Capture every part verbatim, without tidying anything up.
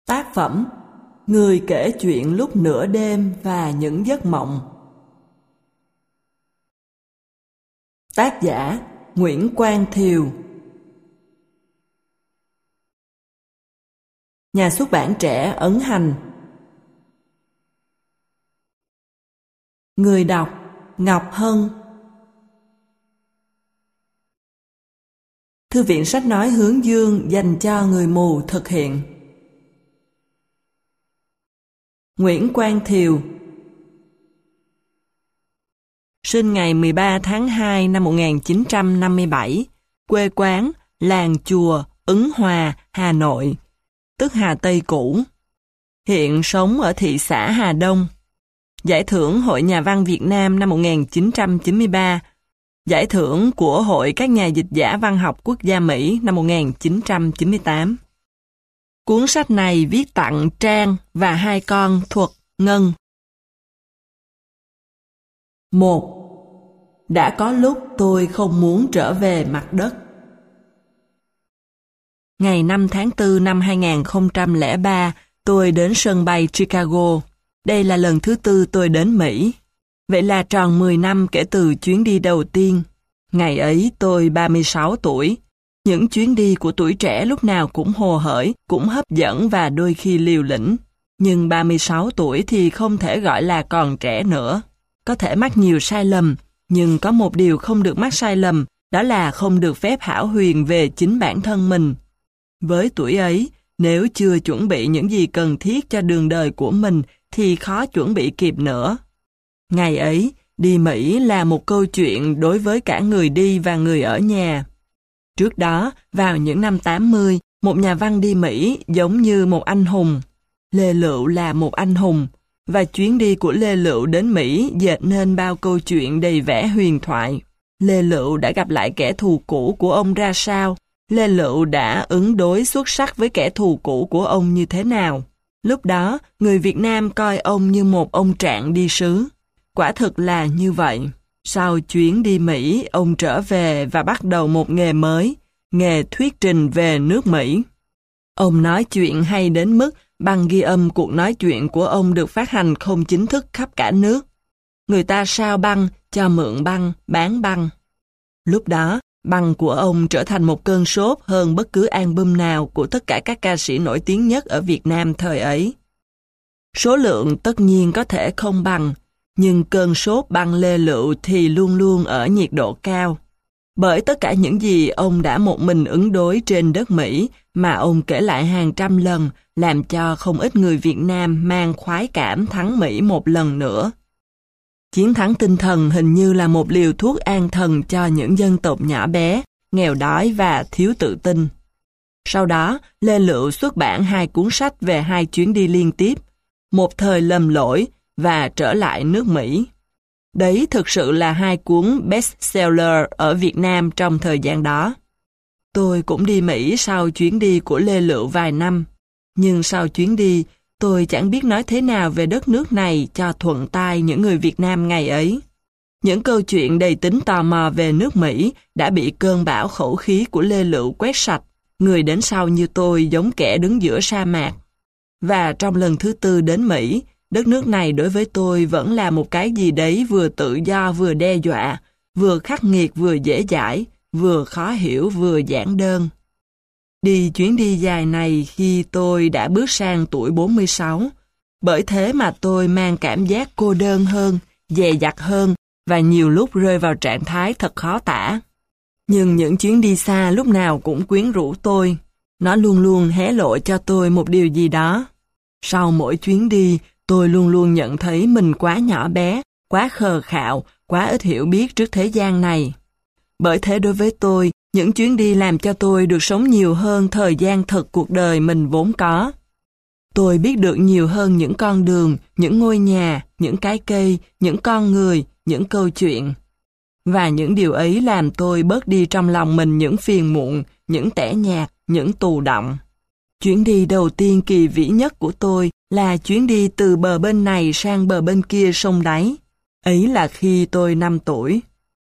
Tác phẩm Người kể chuyện lúc nửa đêm và những giấc mộng. Tác giả Nguyễn Quang Thiều. Nhà xuất bản Trẻ ấn hành. Người đọc Ngọc Hân. Thư viện sách nói Hướng Dương dành cho người mù thực hiện. Nguyễn Quang Thiều. Sinh ngày mười ba tháng hai năm một nghìn chín trăm năm mươi bảy, quê quán làng Chùa, Ứng Hòa, Hà Nội, tức Hà Tây cũ. Hiện sống ở thị xã Hà Đông. Giải thưởng Hội Nhà văn Việt Nam năm một nghìn chín trăm chín mươi ba, giải thưởng của Hội các nhà dịch giả văn học quốc gia Mỹ năm một nghìn chín trăm chín mươi tám. Cuốn sách này viết tặng Trang và hai con Thuật, Ngân. một. Đã có lúc tôi không muốn trở về mặt đất. Ngày năm tháng tư năm hai nghìn không trăm lẻ ba, tôi đến sân bay Chicago. Đây là lần thứ tư tôi đến Mỹ. Vậy là tròn mười năm kể từ chuyến đi đầu tiên. Ngày ấy tôi ba mươi sáu tuổi. Những chuyến đi của tuổi trẻ lúc nào cũng hồ hởi, cũng hấp dẫn và đôi khi liều lĩnh. Nhưng ba mươi sáu tuổi thì không thể gọi là còn trẻ nữa. Có thể mắc nhiều sai lầm, nhưng có một điều không được mắc sai lầm, đó là không được phép hão huyền về chính bản thân mình. Với tuổi ấy, nếu chưa chuẩn bị những gì cần thiết cho đường đời của mình thì khó chuẩn bị kịp nữa. Ngày ấy, đi Mỹ là một câu chuyện đối với cả người đi và người ở nhà. Trước đó, vào những năm tám mươi, một nhà văn đi Mỹ giống như một anh hùng. Lê Lựu là một anh hùng, và chuyến đi của Lê Lựu đến Mỹ dệt nên bao câu chuyện đầy vẻ huyền thoại. Lê Lựu đã gặp lại kẻ thù cũ của ông ra sao? Lê Lựu đã ứng đối xuất sắc với kẻ thù cũ của ông như thế nào? Lúc đó, người Việt Nam coi ông như một ông trạng đi sứ. Quả thực là như vậy. Sau chuyến đi Mỹ, ông trở về và bắt đầu một nghề mới, nghề thuyết trình về nước Mỹ. Ông nói chuyện hay đến mức băng ghi âm cuộc nói chuyện của ông được phát hành không chính thức khắp cả nước. Người ta sao băng, cho mượn băng, bán băng. Lúc đó, băng của ông trở thành một cơn sốt hơn bất cứ album nào của tất cả các ca sĩ nổi tiếng nhất ở Việt Nam thời ấy. Số lượng tất nhiên có thể không bằng, nhưng cơn sốt băng Lê Lựu thì luôn luôn ở nhiệt độ cao. Bởi tất cả những gì ông đã một mình ứng đối trên đất Mỹ mà ông kể lại hàng trăm lần làm cho không ít người Việt Nam mang khoái cảm thắng Mỹ một lần nữa. Chiến thắng tinh thần hình như là một liều thuốc an thần cho những dân tộc nhỏ bé, nghèo đói và thiếu tự tin. Sau đó, Lê Lựu xuất bản hai cuốn sách về hai chuyến đi liên tiếp, Một thời lầm lỗi và Trở lại nước Mỹ. Đấy thực sự là hai cuốn bestseller ở Việt Nam trong thời gian đó. Tôi cũng đi Mỹ sau chuyến đi của Lê Lựu vài năm. Nhưng sau chuyến đi, tôi chẳng biết nói thế nào về đất nước này cho thuận tai những người Việt Nam ngày ấy. Những câu chuyện đầy tính tò mò về nước Mỹ đã bị cơn bão khẩu khí của Lê Lựu quét sạch. Người đến sau như tôi giống kẻ đứng giữa sa mạc. Và trong lần thứ tư đến Mỹ, đất nước này đối với tôi vẫn là một cái gì đấy vừa tự do vừa đe dọa, vừa khắc nghiệt vừa dễ dãi, vừa khó hiểu vừa giản đơn. Đi chuyến đi dài này khi tôi đã bước sang tuổi bốn mươi sáu, bởi thế mà tôi mang cảm giác cô đơn hơn, dè dặt hơn và nhiều lúc rơi vào trạng thái thật khó tả. Nhưng những chuyến đi xa lúc nào cũng quyến rũ tôi, nó luôn luôn hé lộ cho tôi một điều gì đó. Sau mỗi chuyến đi, tôi luôn luôn nhận thấy mình quá nhỏ bé, quá khờ khạo, quá ít hiểu biết trước thế gian này. Bởi thế đối với tôi, những chuyến đi làm cho tôi được sống nhiều hơn thời gian thực cuộc đời mình vốn có. Tôi biết được nhiều hơn những con đường, những ngôi nhà, những cái cây, những con người, những câu chuyện. Và những điều ấy làm tôi bớt đi trong lòng mình những phiền muộn, những tẻ nhạt, những tù động. Chuyến đi đầu tiên kỳ vĩ nhất của tôi là chuyến đi từ bờ bên này sang bờ bên kia sông Đáy. Ấy là khi tôi năm tuổi.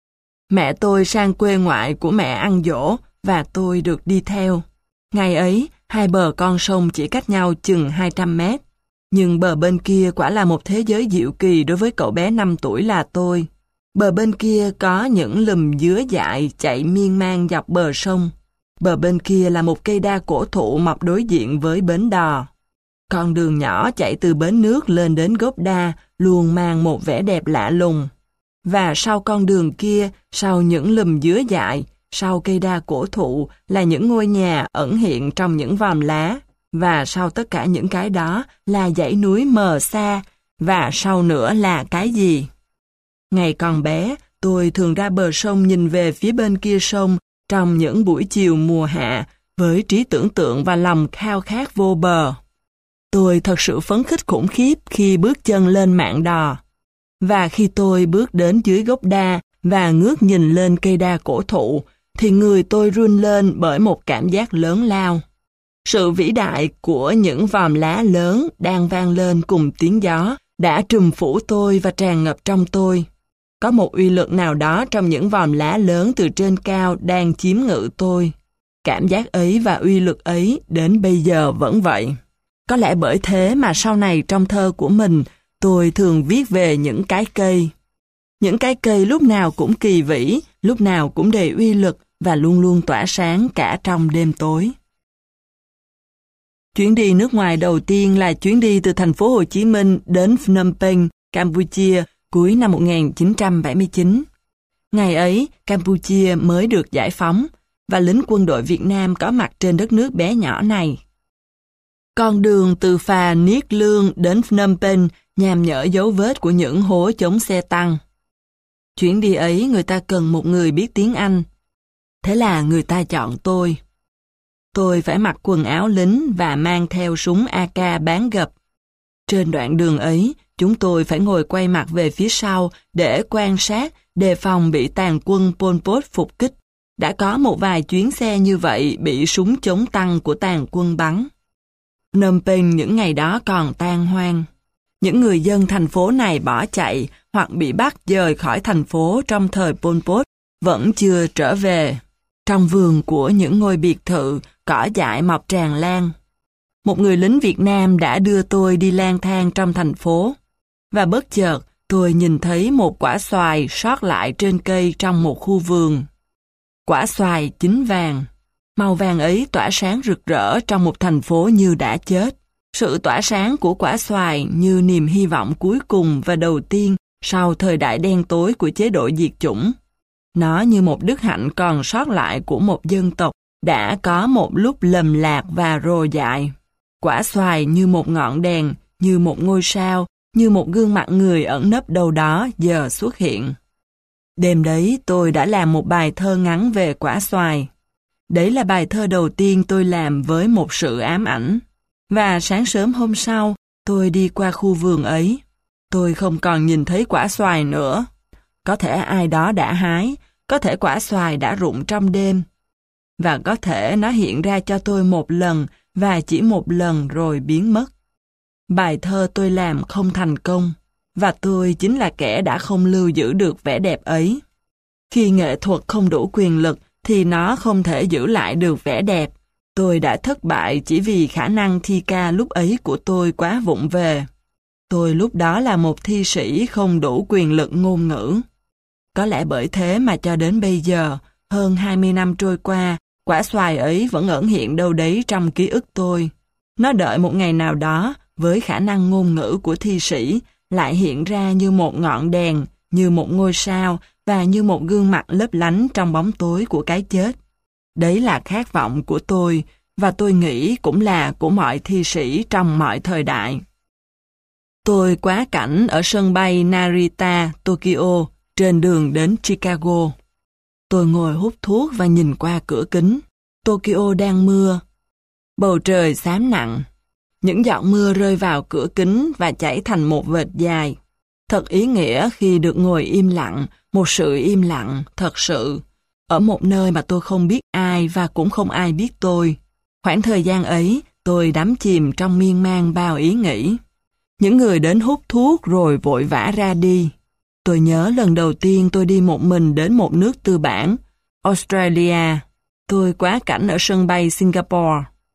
Mẹ tôi sang quê ngoại của mẹ ăn giỗ và tôi được đi theo. Ngày ấy, Hai bờ con sông chỉ cách nhau chừng hai trăm mét. Nhưng bờ bên kia quả là một thế giới diệu kỳ đối với cậu bé năm tuổi là tôi. Bờ bên kia có những lùm dứa dại chạy miên man dọc bờ sông. Bờ bên kia là một cây đa cổ thụ mọc đối diện với bến đò. Con đường nhỏ chạy từ bến nước lên đến gốc đa luôn mang một vẻ đẹp lạ lùng. Và sau con đường kia, sau những lùm dứa dại, sau cây đa cổ thụ là những ngôi nhà ẩn hiện trong những vòm lá. Và sau tất cả những cái đó là dãy núi mờ xa. Và sau nữa là cái gì? Ngày còn bé, tôi thường ra bờ sông nhìn về phía bên kia sông trong những buổi chiều mùa hạ với trí tưởng tượng và lòng khao khát vô bờ. Tôi thật sự phấn khích khủng khiếp khi bước chân lên mạn đò. Và khi tôi bước đến dưới gốc đa và ngước nhìn lên cây đa cổ thụ, thì người tôi run lên bởi một cảm giác lớn lao. Sự vĩ đại của những vòm lá lớn đang vang lên cùng tiếng gió đã trùm phủ tôi và tràn ngập trong tôi. Có một uy lực nào đó trong những vòm lá lớn từ trên cao đang chiếm ngự tôi. Cảm giác ấy và uy lực ấy đến bây giờ vẫn vậy. Có lẽ bởi thế mà sau này trong thơ của mình, tôi thường viết về những cái cây. Những cái cây lúc nào cũng kỳ vĩ, lúc nào cũng đầy uy lực và luôn luôn tỏa sáng cả trong đêm tối. Chuyến đi nước ngoài đầu tiên là chuyến đi từ thành phố Hồ Chí Minh đến Phnom Penh, Campuchia, cuối năm một nghìn chín trăm bảy mươi chín. Ngày ấy, Campuchia mới được giải phóng, và lính quân đội Việt Nam có mặt trên đất nước bé nhỏ này. Con đường từ phà Niết Lương đến Phnom Penh nhằm nhở dấu vết của những hố chống xe tăng. Chuyến đi ấy người ta cần một người biết tiếng Anh. Thế là người ta chọn tôi. Tôi phải mặc quần áo lính và mang theo súng a ca bán gập. Trên đoạn đường ấy, chúng tôi phải ngồi quay mặt về phía sau để quan sát, đề phòng bị tàn quân Pol Pot phục kích. Đã có một vài chuyến xe như vậy bị súng chống tăng của tàn quân bắn. Phnom Penh những ngày đó còn tan hoang. Những người dân thành phố này bỏ chạy hoặc bị bắt dời khỏi thành phố trong thời Pol Pot vẫn chưa trở về. Trong vườn của những ngôi biệt thự, cỏ dại mọc tràn lan. Một người lính Việt Nam đã đưa tôi đi lang thang trong thành phố. Và bất chợt, tôi nhìn thấy một quả xoài sót lại trên cây trong một khu vườn. Quả xoài chín vàng. Màu vàng ấy tỏa sáng rực rỡ trong một thành phố như đã chết. Sự tỏa sáng của quả xoài như niềm hy vọng cuối cùng và đầu tiên sau thời đại đen tối của chế độ diệt chủng. Nó như một đức hạnh còn sót lại của một dân tộc đã có một lúc lầm lạc và rồ dại. Quả xoài như một ngọn đèn, như một ngôi sao, như một gương mặt người ẩn nấp đâu đó giờ xuất hiện. Đêm đấy tôi đã làm một bài thơ ngắn về quả xoài. Đấy là bài thơ đầu tiên tôi làm với một sự ám ảnh. Và sáng sớm hôm sau, tôi đi qua khu vườn ấy. Tôi không còn nhìn thấy quả xoài nữa. Có thể ai đó đã hái, có thể quả xoài đã rụng trong đêm. Và có thể nó hiện ra cho tôi một lần và chỉ một lần rồi biến mất. Bài thơ tôi làm không thành công, và tôi chính là kẻ đã không lưu giữ được vẻ đẹp ấy. Khi nghệ thuật không đủ quyền lực thì nó không thể giữ lại được vẻ đẹp. Tôi đã thất bại chỉ vì khả năng thi ca lúc ấy của tôi quá vụng về. Tôi lúc đó là một thi sĩ không đủ quyền lực ngôn ngữ. Có lẽ bởi thế mà cho đến bây giờ, hơn hai mươi năm trôi qua, quả xoài ấy vẫn ẩn hiện đâu đấy trong ký ức tôi. Nó đợi một ngày nào đó, với khả năng ngôn ngữ của thi sĩ, lại hiện ra như một ngọn đèn, như một ngôi sao và như một gương mặt lấp lánh trong bóng tối của cái chết. Đấy là khát vọng của tôi, và tôi nghĩ cũng là của mọi thi sĩ trong mọi thời đại. Tôi quá cảnh ở sân bay Narita, Tokyo, trên đường đến Chicago. Tôi ngồi hút thuốc và nhìn qua cửa kính. Tokyo đang mưa. Bầu trời xám nặng. Những giọt mưa rơi vào cửa kính và chảy thành một vệt dài. Thật ý nghĩa khi được ngồi im lặng, một sự im lặng, thật sự, ở một nơi mà tôi không biết ai và cũng không ai biết tôi. Khoảng thời gian ấy, tôi đắm chìm trong miên man bao ý nghĩ. Những người đến hút thuốc rồi vội vã ra đi. Tôi nhớ lần đầu tiên tôi đi một mình đến một nước tư bản, Australia. Tôi quá cảnh ở sân bay Singapore.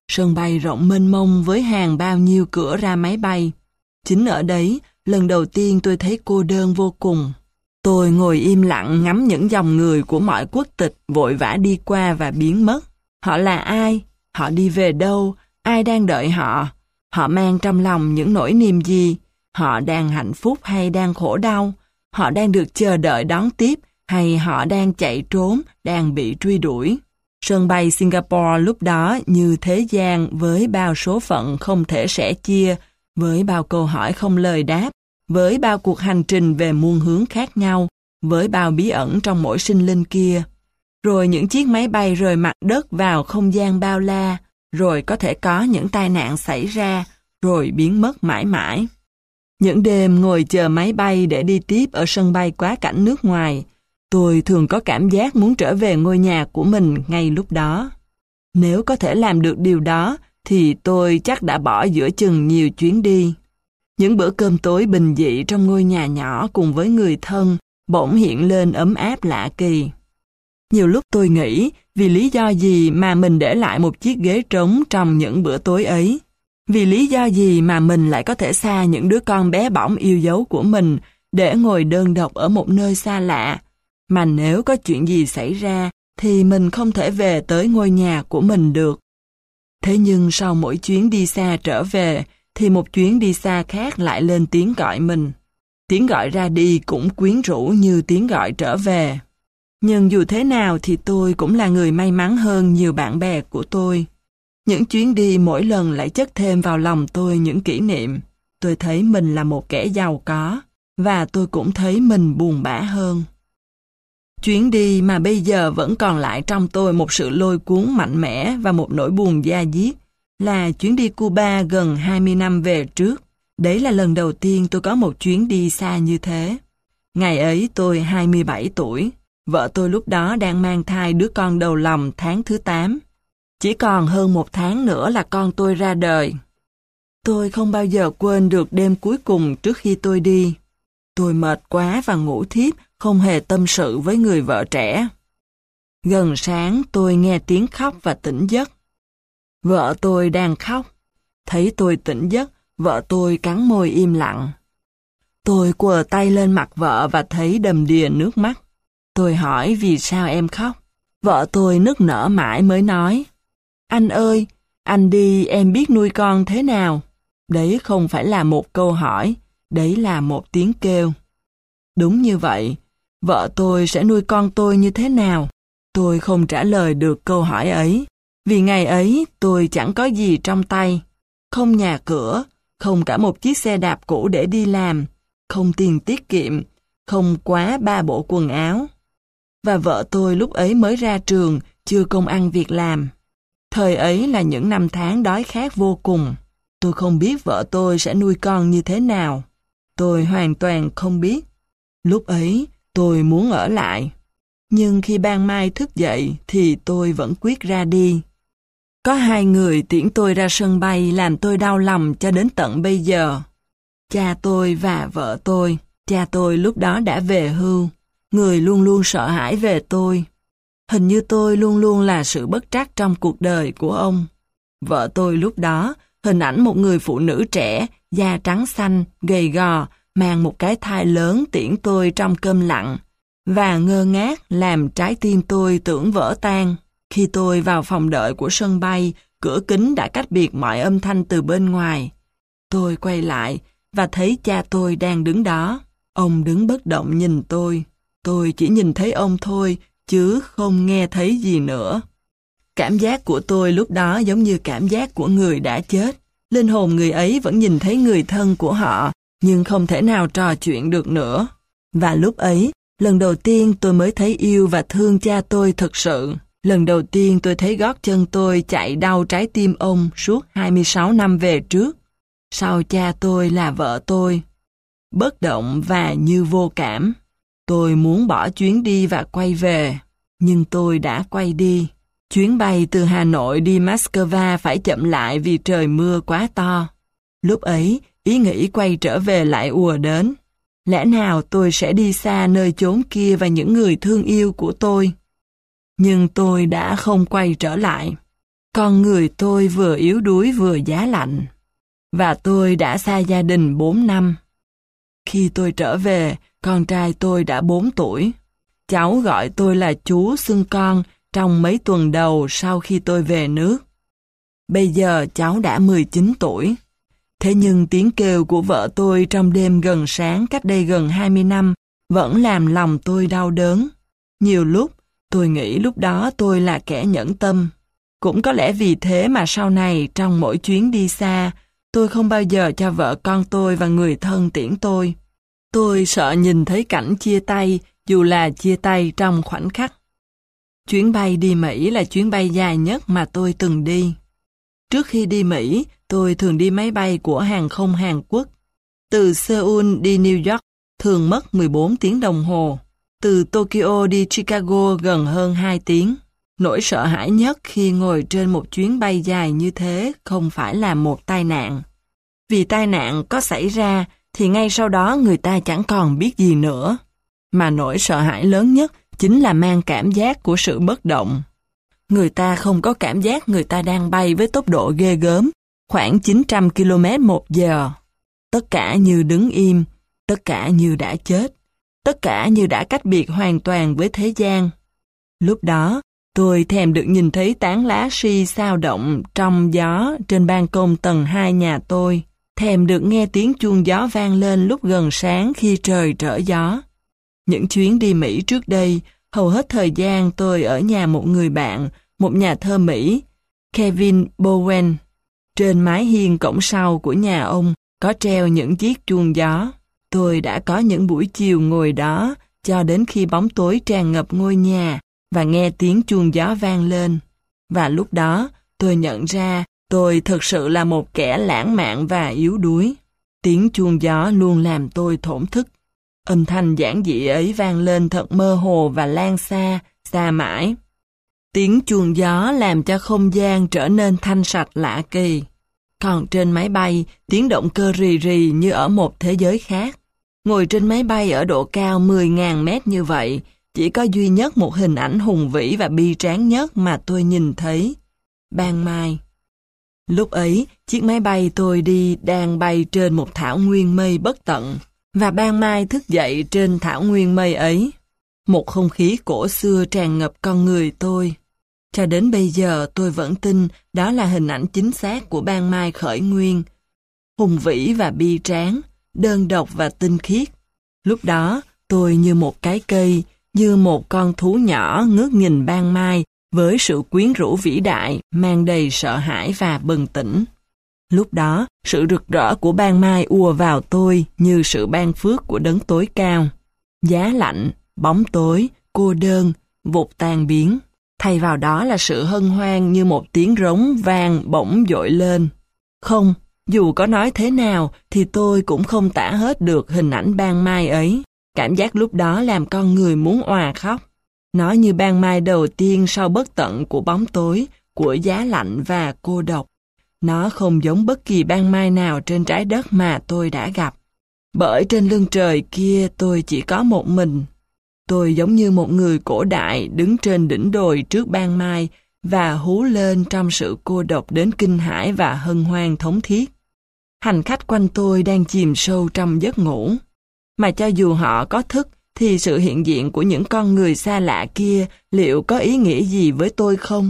Sân bay rộng mênh mông với hàng bao nhiêu cửa ra máy bay. Chính ở đấy, lần đầu tiên tôi thấy cô đơn vô cùng. Tôi ngồi im lặng ngắm những dòng người của mọi quốc tịch vội vã đi qua và biến mất. Họ là ai? Họ đi về đâu? Ai đang đợi họ? Họ mang trong lòng những nỗi niềm gì? Họ đang hạnh phúc hay đang khổ đau? Họ đang được chờ đợi đón tiếp hay họ đang chạy trốn, đang bị truy đuổi? Sân bay Singapore lúc đó như thế gian với bao số phận không thể sẻ chia, với bao câu hỏi không lời đáp, với bao cuộc hành trình về muôn hướng khác nhau, với bao bí ẩn trong mỗi sinh linh kia. Rồi những chiếc máy bay rời mặt đất vào không gian bao la, rồi có thể có những tai nạn xảy ra, rồi biến mất mãi mãi. Những đêm ngồi chờ máy bay để đi tiếp ở sân bay quá cảnh nước ngoài, tôi thường có cảm giác muốn trở về ngôi nhà của mình ngay lúc đó. Nếu có thể làm được điều đó, thì tôi chắc đã bỏ giữa chừng nhiều chuyến đi. Những bữa cơm tối bình dị trong ngôi nhà nhỏ cùng với người thân bỗng hiện lên ấm áp lạ kỳ. Nhiều lúc tôi nghĩ vì lý do gì mà mình để lại một chiếc ghế trống trong những bữa tối ấy. Vì lý do gì mà mình lại có thể xa những đứa con bé bỏng yêu dấu của mình để ngồi đơn độc ở một nơi xa lạ, mà nếu có chuyện gì xảy ra thì mình không thể về tới ngôi nhà của mình được. Thế nhưng sau mỗi chuyến đi xa trở về thì một chuyến đi xa khác lại lên tiếng gọi mình. Tiếng gọi ra đi cũng quyến rũ như tiếng gọi trở về. Nhưng dù thế nào thì tôi cũng là người may mắn hơn nhiều bạn bè của tôi. Những chuyến đi mỗi lần lại chất thêm vào lòng tôi những kỷ niệm. Tôi thấy mình là một kẻ giàu có, và tôi cũng thấy mình buồn bã hơn. Chuyến đi mà bây giờ vẫn còn lại trong tôi một sự lôi cuốn mạnh mẽ và một nỗi buồn da diết là chuyến đi Cuba gần hai mươi năm về trước. Đấy là lần đầu tiên tôi có một chuyến đi xa như thế. Ngày ấy tôi hai mươi bảy tuổi, vợ tôi lúc đó đang mang thai đứa con đầu lòng tháng thứ tám. Chỉ còn hơn một tháng nữa là con tôi ra đời. Tôi không bao giờ quên được đêm cuối cùng trước khi tôi đi. Tôi mệt quá và ngủ thiếp, không hề tâm sự với người vợ trẻ. Gần sáng tôi nghe tiếng khóc và tỉnh giấc. Vợ tôi đang khóc. Thấy tôi tỉnh giấc, vợ tôi cắn môi im lặng. Tôi quờ tay lên mặt vợ và thấy đầm đìa nước mắt. Tôi hỏi vì sao em khóc. Vợ tôi nức nở mãi mới nói: Anh ơi, anh đi em biết nuôi con thế nào? Đấy không phải là một câu hỏi, đấy là một tiếng kêu. Đúng như vậy, vợ tôi sẽ nuôi con tôi như thế nào? Tôi không trả lời được câu hỏi ấy, vì ngày ấy tôi chẳng có gì trong tay. Không nhà cửa, không cả một chiếc xe đạp cũ để đi làm, không tiền tiết kiệm, không quá ba bộ quần áo. Và vợ tôi lúc ấy mới ra trường, chưa công ăn việc làm. Thời ấy là những năm tháng đói khát vô cùng. Tôi không biết vợ tôi sẽ nuôi con như thế nào. Tôi hoàn toàn không biết. Lúc ấy, tôi muốn ở lại. Nhưng khi ban mai thức dậy thì tôi vẫn quyết ra đi. Có hai người tiễn tôi ra sân bay làm tôi đau lòng cho đến tận bây giờ. Cha tôi và vợ tôi. Cha tôi lúc đó đã về hưu. Người luôn luôn sợ hãi về tôi. Hình như tôi luôn luôn là sự bất trắc trong cuộc đời của ông. Vợ tôi lúc đó, hình ảnh một người phụ nữ trẻ, da trắng xanh, gầy gò, mang một cái thai lớn tiễn tôi trong câm lặng, và ngơ ngác làm trái tim tôi tưởng vỡ tan. Khi tôi vào phòng đợi của sân bay, cửa kính đã cách biệt mọi âm thanh từ bên ngoài. Tôi quay lại và thấy cha tôi đang đứng đó. Ông đứng bất động nhìn tôi. Tôi chỉ nhìn thấy ông thôi, chứ không nghe thấy gì nữa. Cảm giác của tôi lúc đó giống như cảm giác của người đã chết. Linh hồn người ấy vẫn nhìn thấy người thân của họ, nhưng không thể nào trò chuyện được nữa. Và lúc ấy, lần đầu tiên tôi mới thấy yêu và thương cha tôi thực sự. Lần đầu tiên tôi thấy gót chân tôi chạy đau trái tim ông suốt hai mươi sáu năm về trước. Sau cha tôi là vợ tôi. Bất động và như vô cảm. Tôi muốn bỏ chuyến đi và quay về, nhưng tôi đã quay đi. Chuyến bay từ Hà Nội đi Moscow phải chậm lại vì trời mưa quá to. Lúc ấy, ý nghĩ quay trở về lại ùa đến. Lẽ nào tôi sẽ đi xa nơi chốn kia và những người thương yêu của tôi? Nhưng tôi đã không quay trở lại. con người tôi vừa yếu đuối vừa giá lạnh. Và tôi đã xa gia đình bốn năm. Khi tôi trở về, con trai tôi đã bốn tuổi. Cháu gọi tôi là chú xưng con trong mấy tuần đầu sau khi tôi về nước. Bây giờ cháu đã mười chín tuổi. Thế nhưng tiếng kêu của vợ tôi trong đêm gần sáng cách đây gần hai mươi năm vẫn làm lòng tôi đau đớn. Nhiều lúc, tôi nghĩ lúc đó tôi là kẻ nhẫn tâm. Cũng có lẽ vì thế mà sau này trong mỗi chuyến đi xa, tôi không bao giờ cho vợ con tôi và người thân tiễn tôi. Tôi sợ nhìn thấy cảnh chia tay, dù là chia tay trong khoảnh khắc. Chuyến bay đi Mỹ là chuyến bay dài nhất mà tôi từng đi. Trước khi đi Mỹ, tôi thường đi máy bay của hàng không Hàn Quốc. Từ Seoul đi New York thường mất mười bốn tiếng đồng hồ. Từ Tokyo đi Chicago gần hơn hai tiếng. Nỗi sợ hãi nhất khi ngồi trên một chuyến bay dài như thế không phải là một tai nạn. Vì tai nạn có xảy ra thì ngay sau đó người ta chẳng còn biết gì nữa. Mà nỗi sợ hãi lớn nhất chính là mang cảm giác của sự bất động. Người ta không có cảm giác người ta đang bay với tốc độ ghê gớm, khoảng chín trăm ki lô mét một giờ. Tất cả như đứng im, tất cả như đã chết, tất cả như đã cách biệt hoàn toàn với thế gian. Lúc đó, tôi thèm được nhìn thấy tán lá si xao động trong gió trên ban công tầng hai nhà tôi, thèm được nghe tiếng chuông gió vang lên lúc gần sáng khi trời trở gió. Những chuyến đi Mỹ trước đây, hầu hết thời gian tôi ở nhà một người bạn, một nhà thơ Mỹ, Kevin Bowen. Trên mái hiên cổng sau của nhà ông có treo những chiếc chuông gió. Tôi đã có những buổi chiều ngồi đó cho đến khi bóng tối tràn ngập ngôi nhà và nghe tiếng chuông gió vang lên. Và lúc đó tôi nhận ra tôi thực sự là một kẻ lãng mạn và yếu đuối. Tiếng chuông gió luôn làm tôi thổn thức. Âm thanh giản dị ấy vang lên thật mơ hồ và lan xa, xa mãi. Tiếng chuông gió làm cho không gian trở nên thanh sạch lạ kỳ. Còn trên máy bay, tiếng động cơ rì rì như ở một thế giới khác. Ngồi trên máy bay ở độ cao mười nghìn mét như vậy, chỉ có duy nhất một hình ảnh hùng vĩ và bi tráng nhất mà tôi nhìn thấy. Ban mai. Lúc ấy, chiếc máy bay tôi đi đang bay trên một thảo nguyên mây bất tận. Và ban mai thức dậy trên thảo nguyên mây ấy. Một không khí cổ xưa tràn ngập con người tôi. Cho đến bây giờ tôi vẫn tin đó là hình ảnh chính xác của ban mai khởi nguyên. Hùng vĩ và bi tráng, đơn độc và tinh khiết. Lúc đó tôi như một cái cây, như một con thú nhỏ ngước nhìn ban mai với sự quyến rũ vĩ đại, mang đầy sợ hãi và bừng tỉnh. Lúc đó, sự rực rỡ của ban mai ùa vào tôi như sự ban phước của đấng tối cao. Giá lạnh, bóng tối, cô đơn, vụt tan biến. Thay vào đó là sự hân hoan như một tiếng rống vang bỗng dội lên. Không, dù có nói thế nào thì tôi cũng không tả hết được hình ảnh ban mai ấy. Cảm giác lúc đó làm con người muốn òa khóc. Nó như ban mai đầu tiên sau bất tận của bóng tối, của giá lạnh và cô độc. Nó không giống bất kỳ ban mai nào trên trái đất mà tôi đã gặp. Bởi trên lưng trời kia tôi chỉ có một mình. Tôi giống như một người cổ đại đứng trên đỉnh đồi trước ban mai và hú lên trong sự cô độc đến kinh hãi và hân hoan thống thiết. Hành khách quanh tôi đang chìm sâu trong giấc ngủ. Mà cho dù họ có thức thì sự hiện diện của những con người xa lạ kia liệu có ý nghĩa gì với tôi không?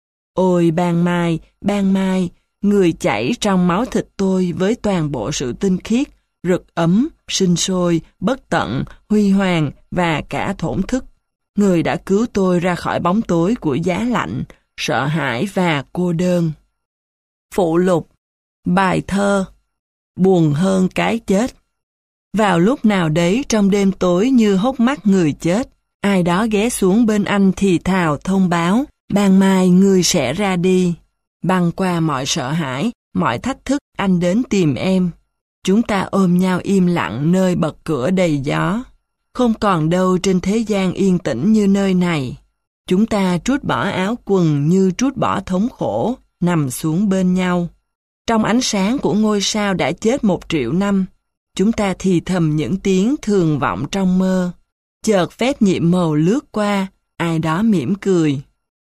Ôi ban mai, ban mai, người chảy trong máu thịt tôi với toàn bộ sự tinh khiết, rực ấm, sinh sôi, bất tận, huy hoàng và cả thổn thức. Người đã cứu tôi ra khỏi bóng tối của giá lạnh, sợ hãi và cô đơn. Phụ lục, bài thơ, buồn hơn cái chết. Vào lúc nào đấy trong đêm tối như hốc mắt người chết, ai đó ghé xuống bên anh thì thào thông báo, ban mai ngươi sẽ ra đi. Băng qua mọi sợ hãi, mọi thách thức anh đến tìm em. Chúng ta ôm nhau im lặng nơi bật cửa đầy gió. Không còn đâu trên thế gian yên tĩnh như nơi này. Chúng ta trút bỏ áo quần như trút bỏ thống khổ, nằm xuống bên nhau. Trong ánh sáng của ngôi sao đã chết một triệu năm, chúng ta thì thầm những tiếng thường vọng trong mơ. Chợt phép nhiệm màu lướt qua, ai đó mỉm cười.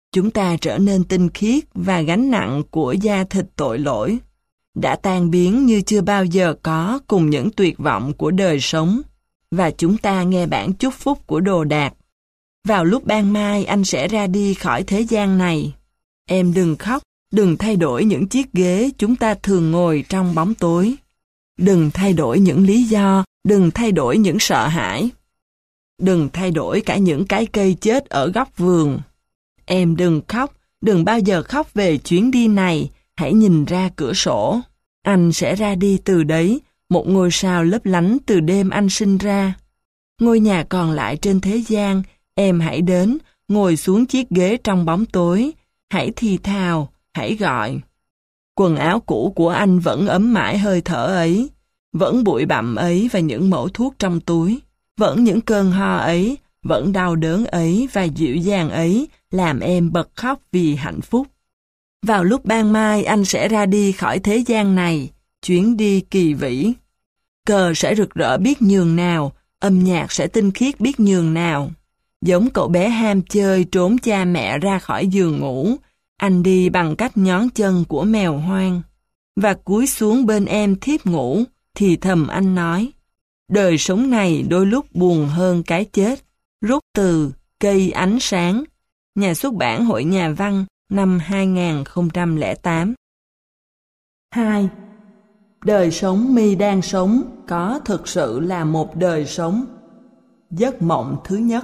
Chúng ta trở nên tinh khiết và gánh nặng của da thịt tội lỗi đã tan biến như chưa bao giờ có cùng những tuyệt vọng của đời sống, và chúng ta nghe bản chúc phúc của Đồ Đạc. Vào lúc ban mai anh sẽ ra đi khỏi thế gian này. Em đừng khóc, đừng thay đổi những chiếc ghế chúng ta thường ngồi trong bóng tối. Đừng thay đổi những lý do, đừng thay đổi những sợ hãi. Đừng thay đổi cả những cái cây chết ở góc vườn. Em đừng khóc, đừng bao giờ khóc về chuyến đi này, hãy nhìn ra cửa sổ. Anh sẽ ra đi từ đấy, một ngôi sao lấp lánh từ đêm anh sinh ra. Ngôi nhà còn lại trên thế gian, em hãy đến, ngồi xuống chiếc ghế trong bóng tối, hãy thì thào, hãy gọi. Quần áo cũ của anh vẫn ấm mãi hơi thở ấy, vẫn bụi bặm ấy và những mẩu thuốc trong túi, vẫn những cơn ho ấy, vẫn đau đớn ấy và dịu dàng ấy làm em bật khóc vì hạnh phúc. Vào lúc ban mai anh sẽ ra đi khỏi thế gian này, chuyến đi kỳ vĩ. Cờ sẽ rực rỡ biết nhường nào, âm nhạc sẽ tinh khiết biết nhường nào. Giống cậu bé ham chơi trốn cha mẹ ra khỏi giường ngủ, anh đi bằng cách nhón chân của mèo hoang. Và cúi xuống bên em thiếp ngủ, thì thầm anh nói, đời sống này đôi lúc buồn hơn cái chết. Rút từ Cây Ánh Sáng, nhà xuất bản Hội Nhà văn, năm hai nghìn không trăm lẻ tám. hai. Đời sống mi đang sống có thực sự là một đời sống. Giấc mộng thứ nhất.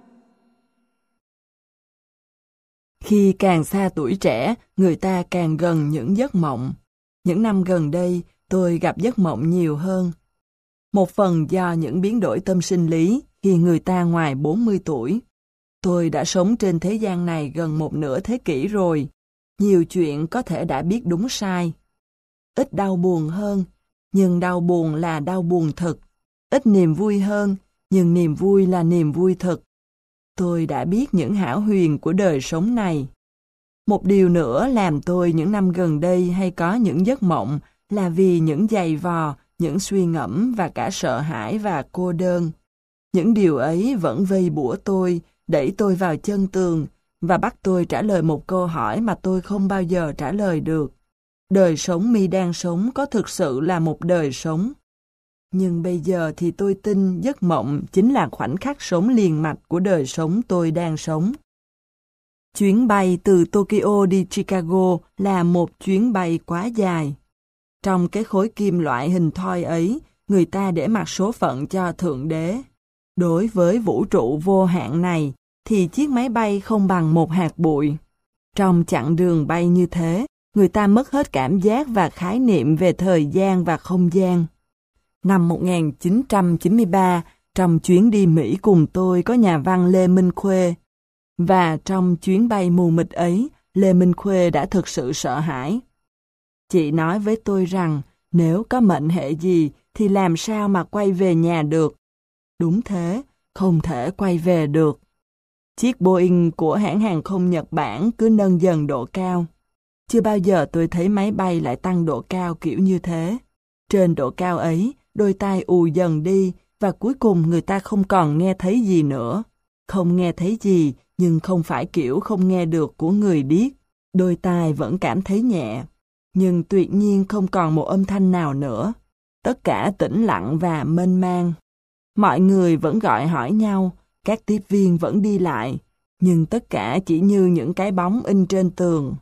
Khi càng xa tuổi trẻ, người ta càng gần những giấc mộng. Những năm gần đây, tôi gặp giấc mộng nhiều hơn. Một phần do những biến đổi tâm sinh lý khi người ta ngoài bốn mươi tuổi. Tôi đã sống trên thế gian này gần một nửa thế kỷ rồi. Nhiều chuyện có thể đã biết đúng sai. Ít đau buồn hơn, nhưng đau buồn là đau buồn thực. Ít niềm vui hơn, nhưng niềm vui là niềm vui thực. Tôi đã biết những hão huyền của đời sống này. Một điều nữa làm tôi những năm gần đây hay có những giấc mộng là vì những giày vò, những suy ngẫm và cả sợ hãi và cô đơn. Những điều ấy vẫn vây bủa tôi, đẩy tôi vào chân tường và bắt tôi trả lời một câu hỏi mà tôi không bao giờ trả lời được. Đời sống mi đang sống có thực sự là một đời sống. Nhưng bây giờ thì tôi tin giấc mộng chính là khoảnh khắc sống liền mạch của đời sống tôi đang sống. Chuyến bay từ Tokyo đi Chicago là một chuyến bay quá dài. Trong cái khối kim loại hình thoi ấy, người ta để mặc số phận cho Thượng Đế. Đối với vũ trụ vô hạn này, thì chiếc máy bay không bằng một hạt bụi. Trong chặng đường bay như thế, người ta mất hết cảm giác và khái niệm về thời gian và không gian. Năm một nghìn chín trăm chín mươi ba, trong chuyến đi Mỹ cùng tôi có nhà văn Lê Minh Khuê. Và trong chuyến bay mù mịt ấy, Lê Minh Khuê đã thực sự sợ hãi. Chị nói với tôi rằng, nếu có mệnh hệ gì thì làm sao mà quay về nhà được. Đúng thế, không thể quay về được. Chiếc Boeing của hãng hàng không Nhật Bản cứ nâng dần độ cao. Chưa bao giờ tôi thấy máy bay lại tăng độ cao kiểu như thế. Trên độ cao ấy, đôi tai ù dần đi và cuối cùng người ta không còn nghe thấy gì nữa. Không nghe thấy gì, nhưng không phải kiểu không nghe được của người điếc. Đôi tai vẫn cảm thấy nhẹ, nhưng tuyệt nhiên không còn một âm thanh nào nữa. Tất cả tĩnh lặng và mênh mang. Mọi người vẫn gọi hỏi nhau, các tiếp viên vẫn đi lại, nhưng tất cả chỉ như những cái bóng in trên tường.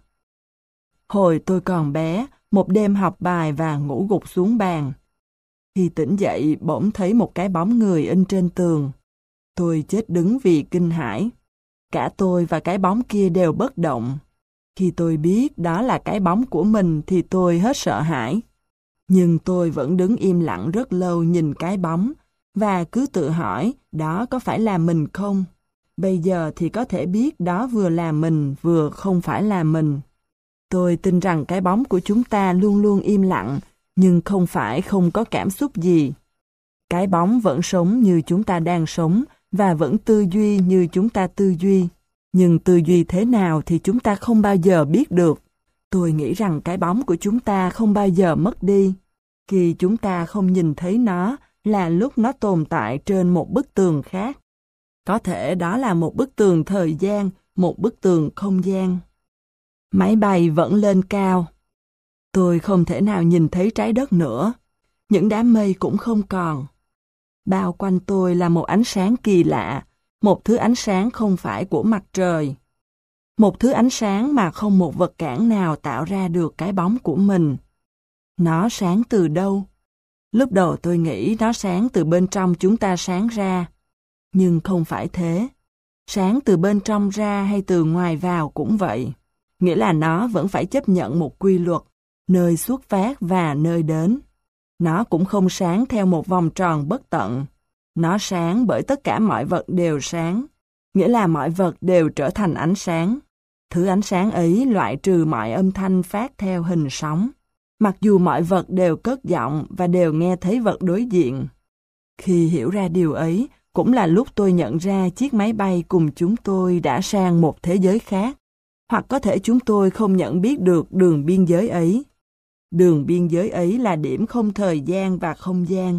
Hồi tôi còn bé, một đêm học bài và ngủ gục xuống bàn. Khi tỉnh dậy, bỗng thấy một cái bóng người in trên tường. Tôi chết đứng vì kinh hãi. Cả tôi và cái bóng kia đều bất động. Khi tôi biết đó là cái bóng của mình thì tôi hết sợ hãi. Nhưng tôi vẫn đứng im lặng rất lâu nhìn cái bóng, và cứ tự hỏi đó có phải là mình không? Bây giờ thì có thể biết đó vừa là mình vừa không phải là mình. Tôi tin rằng cái bóng của chúng ta luôn luôn im lặng, nhưng không phải không có cảm xúc gì. Cái bóng vẫn sống như chúng ta đang sống và vẫn tư duy như chúng ta tư duy. Nhưng tư duy thế nào thì chúng ta không bao giờ biết được. Tôi nghĩ rằng cái bóng của chúng ta không bao giờ mất đi. Khi chúng ta không nhìn thấy nó là lúc nó tồn tại trên một bức tường khác. Có thể đó là một bức tường thời gian một bức tường không gian. Máy bay vẫn lên cao. Tôi không thể nào nhìn thấy trái đất nữa. Những đám mây cũng không còn. Bao quanh tôi là một ánh sáng kỳ lạ, một thứ ánh sáng không phải của mặt trời. Một thứ ánh sáng mà không một vật cản nào tạo ra được cái bóng của mình. Nó sáng từ đâu? Lúc đầu tôi nghĩ nó sáng từ bên trong chúng ta sáng ra. Nhưng không phải thế. Sáng từ bên trong ra hay từ ngoài vào cũng vậy. Nghĩa là nó vẫn phải chấp nhận một quy luật, nơi xuất phát và nơi đến. Nó cũng không sáng theo một vòng tròn bất tận. Nó sáng bởi tất cả mọi vật đều sáng. Nghĩa là mọi vật đều trở thành ánh sáng. Thứ ánh sáng ấy loại trừ mọi âm thanh phát theo hình sóng. Mặc dù mọi vật đều cất giọng và đều nghe thấy vật đối diện. Khi hiểu ra điều ấy, cũng là lúc tôi nhận ra chiếc máy bay cùng chúng tôi đã sang một thế giới khác. Hoặc có thể chúng tôi không nhận biết được đường biên giới ấy. Đường biên giới ấy là điểm không thời gian và không gian.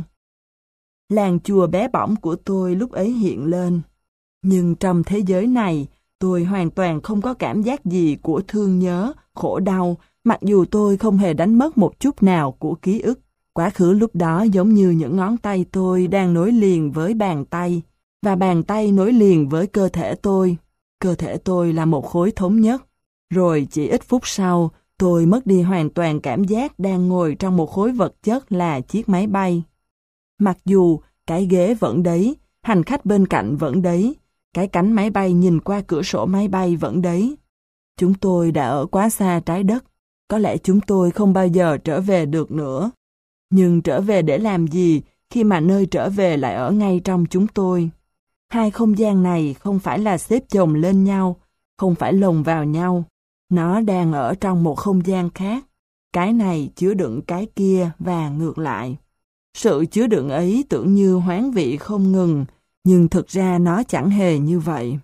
Làng chùa bé bỏng của tôi lúc ấy hiện lên. Nhưng trong thế giới này, tôi hoàn toàn không có cảm giác gì của thương nhớ, khổ đau, mặc dù tôi không hề đánh mất một chút nào của ký ức. Quá khứ lúc đó giống như những ngón tay tôi đang nối liền với bàn tay, và bàn tay nối liền với cơ thể tôi. Cơ thể tôi là một khối thống nhất. Rồi chỉ ít phút sau, tôi mất đi hoàn toàn cảm giác đang ngồi trong một khối vật chất là chiếc máy bay. Mặc dù cái ghế vẫn đấy, hành khách bên cạnh vẫn đấy, cái cánh máy bay nhìn qua cửa sổ máy bay vẫn đấy. Chúng tôi đã ở quá xa trái đất, có lẽ chúng tôi không bao giờ trở về được nữa. Nhưng trở về để làm gì khi mà nơi trở về lại ở ngay trong chúng tôi? Hai không gian này không phải là xếp chồng lên nhau, không phải lồng vào nhau. Nó đang ở trong một không gian khác. Cái này chứa đựng cái kia và ngược lại. Sự chứa đựng ấy tưởng như hoán vị không ngừng, nhưng thực ra nó chẳng hề như vậy.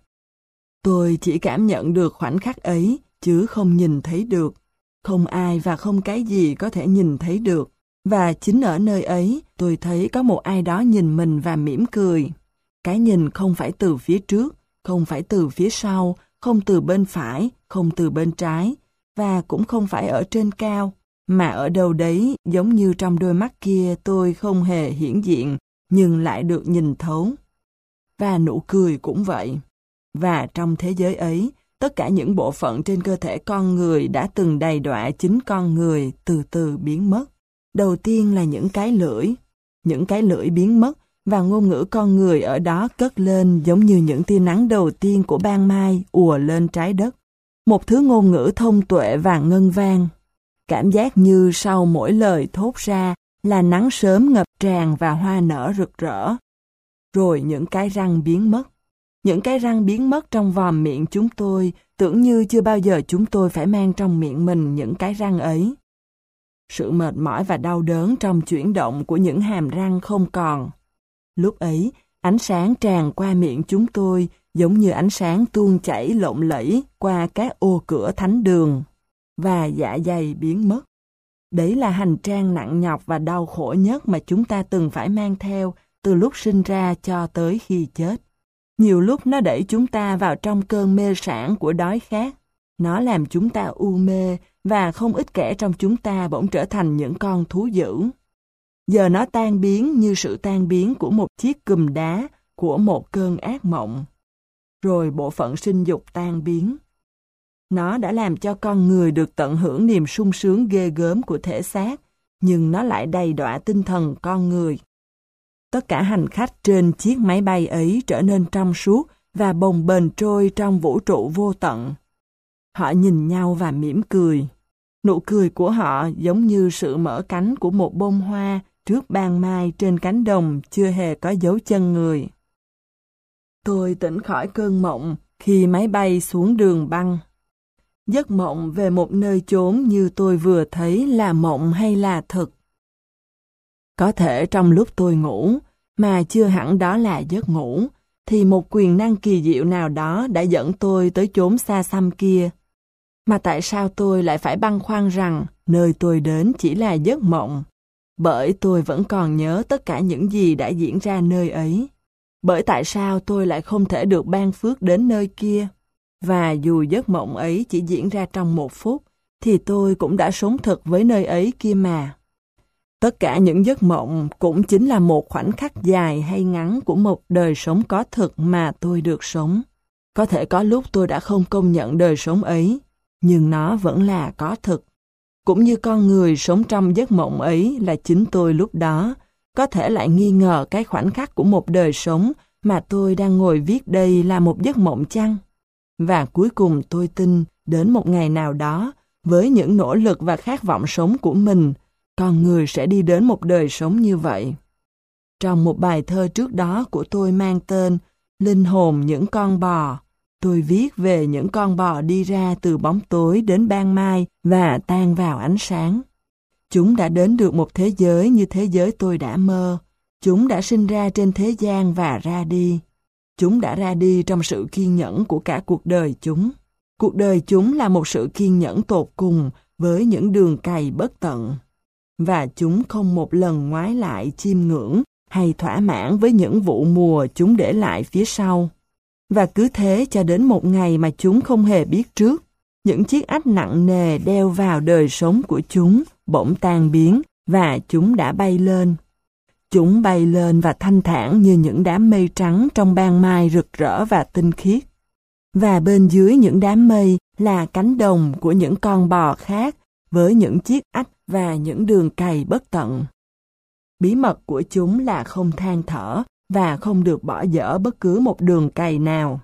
Tôi chỉ cảm nhận được khoảnh khắc ấy, chứ không nhìn thấy được. Không ai và không cái gì có thể nhìn thấy được. Và chính ở nơi ấy, tôi thấy có một ai đó nhìn mình và mỉm cười. Cái nhìn không phải từ phía trước, không phải từ phía sau, không từ bên phải, không từ bên trái, và cũng không phải ở trên cao, mà ở đâu đấy giống như trong đôi mắt kia tôi không hề hiển diện, nhưng lại được nhìn thấu. Và nụ cười cũng vậy. Và trong thế giới ấy, tất cả những bộ phận trên cơ thể con người đã từng đầy đọa chính con người từ từ biến mất. Đầu tiên là những cái lưỡi. Những cái lưỡi biến mất và ngôn ngữ con người ở đó cất lên giống như những tia nắng đầu tiên của ban mai ùa lên trái đất. Một thứ ngôn ngữ thông tuệ và ngân vang. Cảm giác như sau mỗi lời thốt ra là nắng sớm ngập tràn và hoa nở rực rỡ. Rồi những cái răng biến mất. Những cái răng biến mất trong vòm miệng chúng tôi, tưởng như chưa bao giờ chúng tôi phải mang trong miệng mình những cái răng ấy. Sự mệt mỏi và đau đớn trong chuyển động của những hàm răng không còn. Lúc ấy, ánh sáng tràn qua miệng chúng tôi giống như ánh sáng tuôn chảy lộng lẫy qua các ô cửa thánh đường. Và dạ dày biến mất. Đấy là hành trang nặng nhọc và đau khổ nhất mà chúng ta từng phải mang theo từ lúc sinh ra cho tới khi chết. Nhiều lúc nó đẩy chúng ta vào trong cơn mê sản của đói khát. Nó làm chúng ta u mê và không ít kẻ trong chúng ta bỗng trở thành những con thú dữ. Giờ nó tan biến như sự tan biến của một chiếc cùm đá, của một cơn ác mộng. Rồi bộ phận sinh dục tan biến. Nó đã làm cho con người được tận hưởng niềm sung sướng ghê gớm của thể xác, nhưng nó lại đầy đọa tinh thần con người. Tất cả hành khách trên chiếc máy bay ấy trở nên trong suốt và bồng bềnh trôi trong vũ trụ vô tận. Họ nhìn nhau và mỉm cười. Nụ cười của họ giống như sự mở cánh của một bông hoa trước ban mai trên cánh đồng chưa hề có dấu chân người. Tôi tỉnh khỏi cơn mộng khi máy bay xuống đường băng. Giấc mộng về một nơi chốn như tôi vừa thấy là mộng hay là thực? Có thể trong lúc tôi ngủ, mà chưa hẳn đó là giấc ngủ, thì một quyền năng kỳ diệu nào đó đã dẫn tôi tới chốn xa xăm kia. Mà tại sao tôi lại phải băn khoăn rằng nơi tôi đến chỉ là giấc mộng? Bởi tôi vẫn còn nhớ tất cả những gì đã diễn ra nơi ấy. Bởi tại sao tôi lại không thể được ban phước đến nơi kia? Và dù giấc mộng ấy chỉ diễn ra trong một phút, thì tôi cũng đã sống thực với nơi ấy kia mà. Tất cả những giấc mộng cũng chính là một khoảnh khắc dài hay ngắn của một đời sống có thực mà tôi được sống. Có thể có lúc tôi đã không công nhận đời sống ấy, nhưng nó vẫn là có thực. Cũng như con người sống trong giấc mộng ấy là chính tôi lúc đó, có thể lại nghi ngờ cái khoảnh khắc của một đời sống mà tôi đang ngồi viết đây là một giấc mộng chăng? Và cuối cùng tôi tin đến một ngày nào đó, với những nỗ lực và khát vọng sống của mình, con người sẽ đi đến một đời sống như vậy. Trong một bài thơ trước đó của tôi mang tên Linh hồn những con bò, tôi viết về những con bò đi ra từ bóng tối đến ban mai và tan vào ánh sáng. Chúng đã đến được một thế giới như thế giới tôi đã mơ. Chúng đã sinh ra trên thế gian và ra đi. Chúng đã ra đi trong sự kiên nhẫn của cả cuộc đời chúng. Cuộc đời chúng là một sự kiên nhẫn tột cùng với những đường cày bất tận. Và chúng không một lần ngoái lại chiêm ngưỡng hay thỏa mãn với những vụ mùa chúng để lại phía sau. Và cứ thế cho đến một ngày mà chúng không hề biết trước, những chiếc ách nặng nề đeo vào đời sống của chúng bỗng tan biến và chúng đã bay lên. Chúng bay lên và thanh thản như những đám mây trắng trong ban mai rực rỡ và tinh khiết. Và bên dưới những đám mây là cánh đồng của những con bò khác với những chiếc ách và những đường cày bất tận. Bí mật của chúng là không than thở và không được bỏ dở bất cứ một đường cày nào.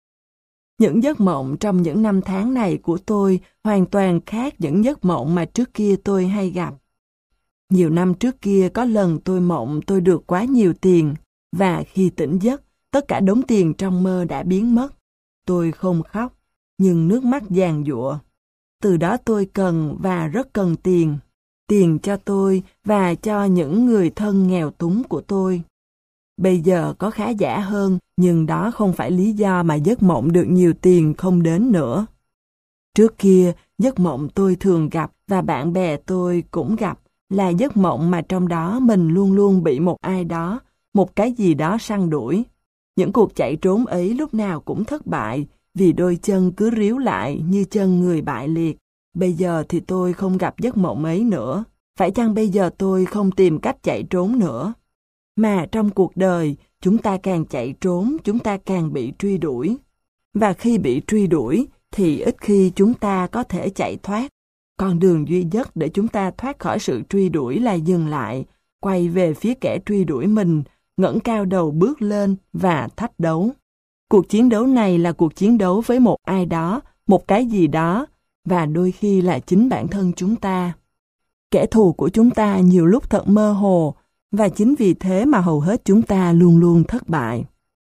Những giấc mộng trong những năm tháng này của tôi hoàn toàn khác những giấc mộng mà trước kia tôi hay gặp. Nhiều năm trước kia có lần tôi mộng tôi được quá nhiều tiền, và khi tỉnh giấc, tất cả đống tiền trong mơ đã biến mất. Tôi không khóc, nhưng nước mắt giàn giụa. Từ đó tôi cần và rất cần tiền. Tiền cho tôi và cho những người thân nghèo túng của tôi. Bây giờ có khá giả hơn, nhưng đó không phải lý do mà giấc mộng được nhiều tiền không đến nữa. Trước kia, giấc mộng tôi thường gặp và bạn bè tôi cũng gặp là giấc mộng mà trong đó mình luôn luôn bị một ai đó, một cái gì đó săn đuổi. Những cuộc chạy trốn ấy lúc nào cũng thất bại vì đôi chân cứ ríu lại như chân người bại liệt. Bây giờ thì tôi không gặp giấc mộng ấy nữa. Phải chăng bây giờ tôi không tìm cách chạy trốn nữa? Mà trong cuộc đời, chúng ta càng chạy trốn, chúng ta càng bị truy đuổi. Và khi bị truy đuổi, thì ít khi chúng ta có thể chạy thoát. Con đường duy nhất để chúng ta thoát khỏi sự truy đuổi là dừng lại, quay về phía kẻ truy đuổi mình, ngẩng cao đầu bước lên và thách đấu. Cuộc chiến đấu này là cuộc chiến đấu với một ai đó, một cái gì đó, và đôi khi là chính bản thân chúng ta. Kẻ thù của chúng ta nhiều lúc thật mơ hồ, và chính vì thế mà hầu hết chúng ta luôn luôn thất bại.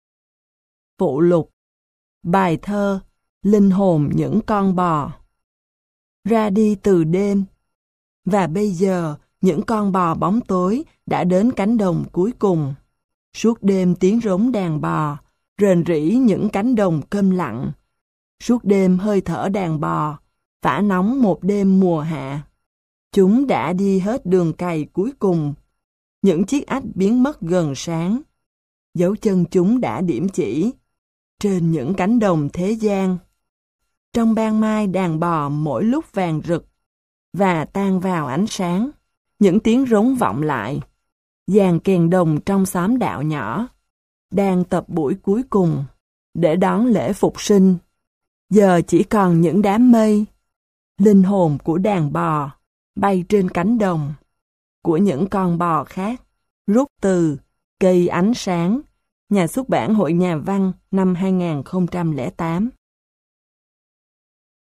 Phụ lục. Bài thơ Linh hồn những con bò. Ra đi từ đêm. Và bây giờ, những con bò bóng tối đã đến cánh đồng cuối cùng. Suốt đêm tiếng rống đàn bò, rền rĩ những cánh đồng câm lặng. Suốt đêm hơi thở đàn bò, phả nóng một đêm mùa hạ. Chúng đã đi hết đường cày cuối cùng. Những chiếc ách biến mất gần sáng. Dấu chân chúng đã điểm chỉ trên những cánh đồng thế gian. Trong ban mai đàn bò mỗi lúc vàng rực và tan vào ánh sáng. Những tiếng rống vọng lại. Dàn kèn đồng trong xóm đạo nhỏ đang tập buổi cuối cùng để đón lễ phục sinh. Giờ chỉ còn những đám mây, linh hồn của đàn bò bay trên cánh đồng, của những con bò khác, rút từ Cây Ánh Sáng, nhà xuất bản Hội Nhà văn năm hai nghìn không trăm lẻ tám.